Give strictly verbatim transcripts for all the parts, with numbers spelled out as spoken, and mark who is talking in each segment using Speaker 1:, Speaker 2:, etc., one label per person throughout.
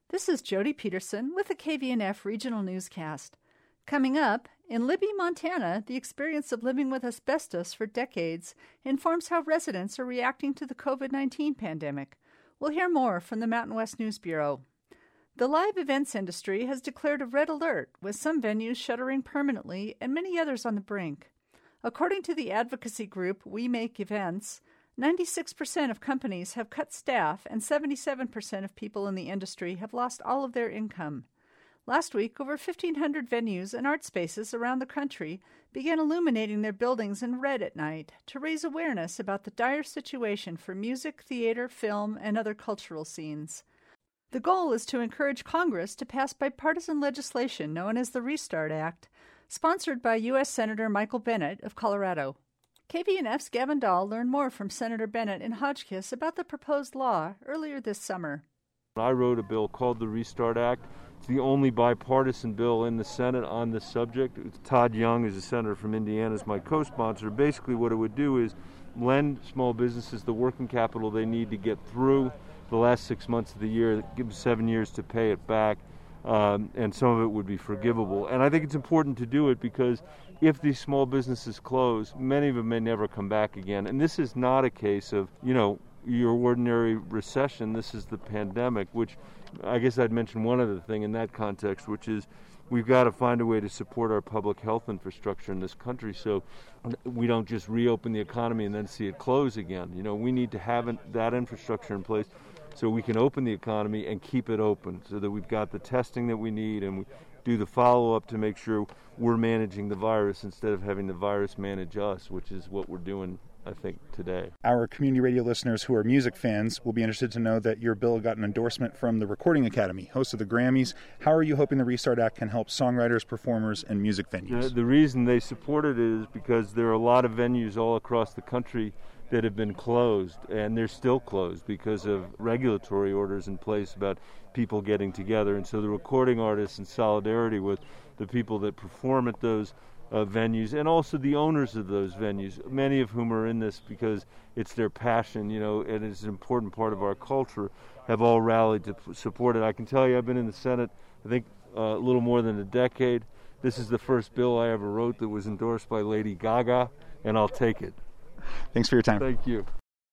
Speaker 1: This is Jody Peterson with the K V N F Regional Newscast. Coming up, in Libby, Montana, the experience of living with asbestos for decades informs how residents are reacting to the covid nineteen pandemic. We'll hear more from the Mountain West News Bureau. The live events industry has declared a red alert, with some venues shuttering permanently and many others on the brink. According to the advocacy group We Make Events, ninety-six percent of companies have cut staff and seventy-seven percent of people in the industry have lost all of their income. Last week, over fifteen hundred venues and art spaces around the country began illuminating their buildings in red at night to raise awareness about the dire situation for music, theater, film, and other cultural scenes. The goal is to encourage Congress to pass bipartisan legislation known as the Restart Act, sponsored by U S Senator Michael Bennet of Colorado. K V N F's Gavin Dahl learned more from Senator Bennet in Hotchkiss about the proposed law earlier this summer.
Speaker 2: I wrote a bill called the Restart Act. It's the only bipartisan bill in the Senate on this subject. Todd Young, is a senator from Indiana, is my co-sponsor. Basically what it would do is lend small businesses the working capital they need to get through the last six months of the year, give them seven years to pay it back, um, and some of it would be forgivable. And I think it's important to do it because if these small businesses close, many of them may never come back again. And this is not a case of, you know, your ordinary recession. This is the pandemic, which I guess I'd mention one other thing in that context, which is we've got to find a way to support our public health infrastructure in this country so we don't just reopen the economy and then see it close again. You know, we need to have that infrastructure in place so we can open the economy and keep it open so that we've got the testing that we need and we do the follow-up to make sure we're managing the virus instead of having the virus manage us, which is what we're doing, I think, today.
Speaker 3: Our community radio listeners who are music fans will be interested to know that your bill got an endorsement from the Recording Academy, host of the Grammys. How are you hoping the Restart Act can help songwriters, performers, and music venues?
Speaker 2: The, the reason they supported it is because there are a lot of venues all across the country that have been closed, and they're still closed because of regulatory orders in place about people getting together. And so the recording artists, in solidarity with the people that perform at those uh, venues, and also the owners of those venues, many of whom are in this because it's their passion, you know, and it's an important part of our culture, have all rallied to p- support it. I can tell you I've been in the Senate, I think, uh, a little more than a decade. This is the first bill I ever wrote that was endorsed by Lady Gaga, and I'll take it.
Speaker 3: Thanks for your time.
Speaker 2: Thank you.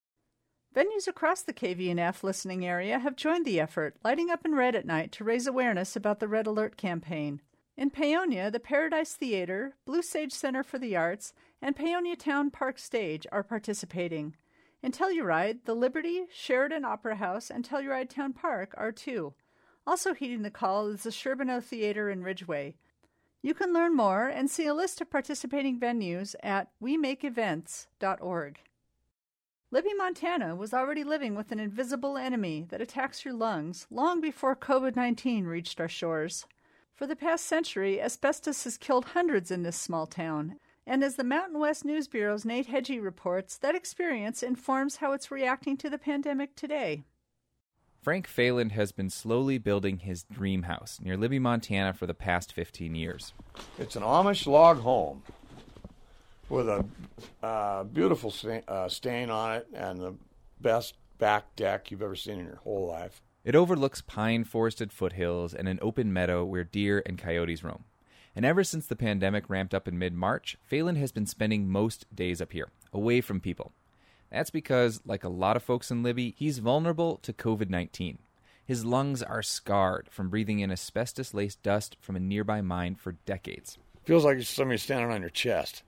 Speaker 1: Venues across the K V N F listening area have joined the effort, lighting up in red at night to raise awareness about the Red Alert campaign. In Paonia, the Paradise Theater, Blue Sage Center for the Arts, and Paonia Town Park Stage are participating. In Telluride, the Liberty, Sheridan Opera House, and Telluride Town Park are too. Also heeding the call is the Sherbino Theater in Ridgeway. You can learn more and see a list of participating venues at we make events dot org. Libby, Montana was already living with an invisible enemy that attacks your lungs long before covid nineteen reached our shores. For the past century, asbestos has killed hundreds in this small town, and as the Mountain West News Bureau's Nate Hedgie reports, that experience informs how it's reacting to the pandemic today.
Speaker 4: Frank Phelan has been slowly building his dream house near Libby, Montana for the past fifteen years.
Speaker 5: It's an Amish log home with a uh, beautiful stain, uh, stain on it and the best back deck you've ever seen in your whole life.
Speaker 4: It overlooks pine-forested foothills and an open meadow where deer and coyotes roam. And ever since the pandemic ramped up in mid-March, Phelan has been spending most days up here, away from people. That's because, like a lot of folks in Libby, he's vulnerable to covid nineteen. His lungs are scarred from breathing in asbestos-laced dust from a nearby mine for decades.
Speaker 5: Feels like somebody standing on your chest.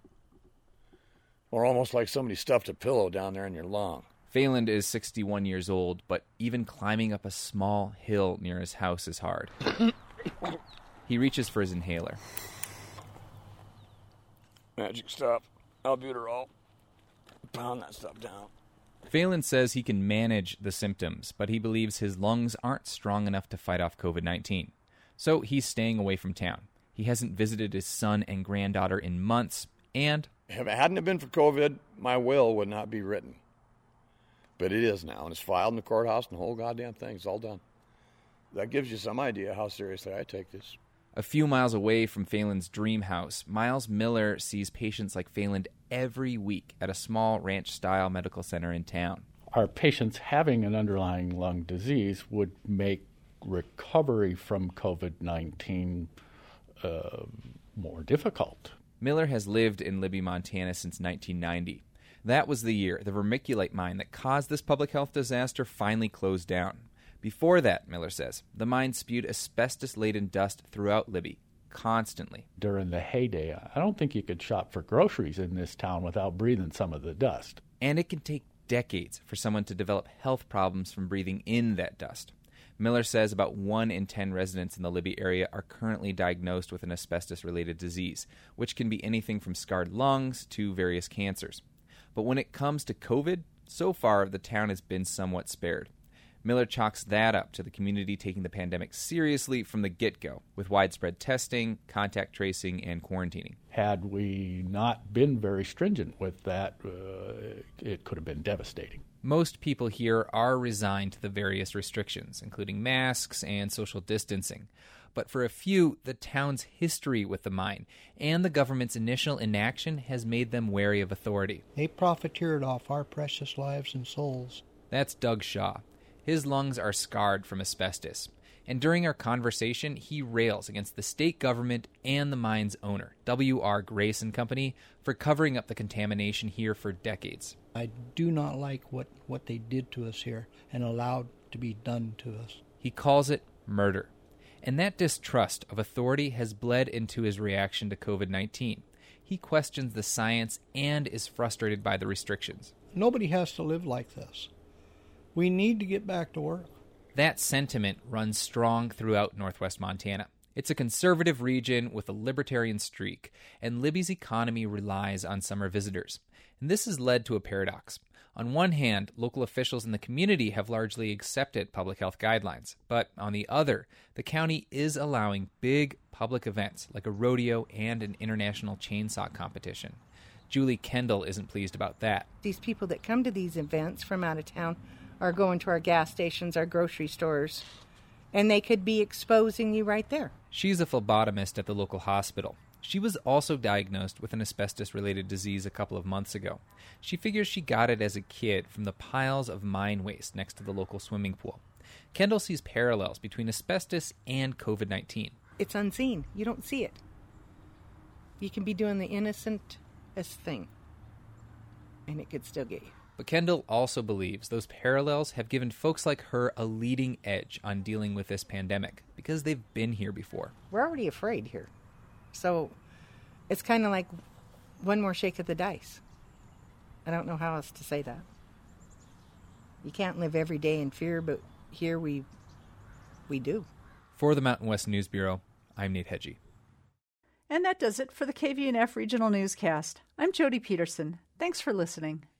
Speaker 5: Or almost like somebody stuffed a pillow down there in your lung.
Speaker 4: Phelan is sixty-one years old, but even climbing up a small hill near his house is hard. He reaches for his inhaler.
Speaker 5: Magic stuff. Albuterol. Pound that stuff down.
Speaker 4: Phelan says he can manage the symptoms, but he believes his lungs aren't strong enough to fight off covid nineteen. So he's staying away from town. He hasn't visited his son and granddaughter in months, and
Speaker 5: if it hadn't been for COVID, my will would not be written. But it is now, and it's filed in the courthouse, and the whole goddamn thing's all done. That gives you some idea how seriously I take this.
Speaker 4: A few miles away from Phelan's dream house, Miles Miller sees patients like Phelan every week at a small ranch-style medical center in town.
Speaker 6: Our patients having an underlying lung disease would make recovery from COVID nineteen uh, more difficult.
Speaker 4: Miller has lived in Libby, Montana since nineteen ninety. That was the year the vermiculite mine that caused this public health disaster finally closed down. Before that, Miller says, the mine spewed asbestos-laden dust throughout Libby, constantly.
Speaker 6: During the heyday, I don't think you could shop for groceries in this town without breathing some of the dust.
Speaker 4: And it can take decades for someone to develop health problems from breathing in that dust. Miller says about one in ten residents in the Libby area are currently diagnosed with an asbestos-related disease, which can be anything from scarred lungs to various cancers. But when it comes to COVID, so far the town has been somewhat spared. Miller chalks that up to the community taking the pandemic seriously from the get-go, with widespread testing, contact tracing, and quarantining.
Speaker 6: Had we not been very stringent with that, uh, it could have been devastating.
Speaker 4: Most people here are resigned to the various restrictions, including masks and social distancing. But for a few, the town's history with the mine and the government's initial inaction has made them wary of authority.
Speaker 7: They profiteered off our precious lives and souls.
Speaker 4: That's Doug Shaw. His lungs are scarred from asbestos. And during our conversation, he rails against the state government and the mine's owner, W R Grace and Company, for covering up the contamination here for decades.
Speaker 7: I do not like what, what they did to us here and allowed to be done to us.
Speaker 4: He calls it murder. And that distrust of authority has bled into his reaction to COVID nineteen. He questions the science and is frustrated by the restrictions.
Speaker 7: Nobody has to live like this. We need to get back to work.
Speaker 4: That sentiment runs strong throughout northwest Montana. It's a conservative region with a libertarian streak, and Libby's economy relies on summer visitors. And this has led to a paradox. On one hand, local officials in the community have largely accepted public health guidelines, but on the other, the county is allowing big public events like a rodeo and an international chainsaw competition. Julie Kendall isn't pleased about that.
Speaker 8: These people that come to these events from out of town are going to our gas stations, our grocery stores, and they could be exposing you right there.
Speaker 4: She's a phlebotomist at the local hospital. She was also diagnosed with an asbestos-related disease a couple of months ago. She figures she got it as a kid from the piles of mine waste next to the local swimming pool. Kendall sees parallels between asbestos and COVID nineteen.
Speaker 8: It's unseen. You don't see it. You can be doing the innocentest thing, and it could still get you.
Speaker 4: But Kendall also believes those parallels have given folks like her a leading edge on dealing with this pandemic because they've been here before.
Speaker 8: We're already afraid here. So it's kind of like one more shake of the dice. I don't know how else to say that. You can't live every day in fear, but here we we do.
Speaker 4: For the Mountain West News Bureau, I'm Nate Hedgie.
Speaker 1: And that does it for the K V N F Regional Newscast. I'm Jody Peterson. Thanks for listening.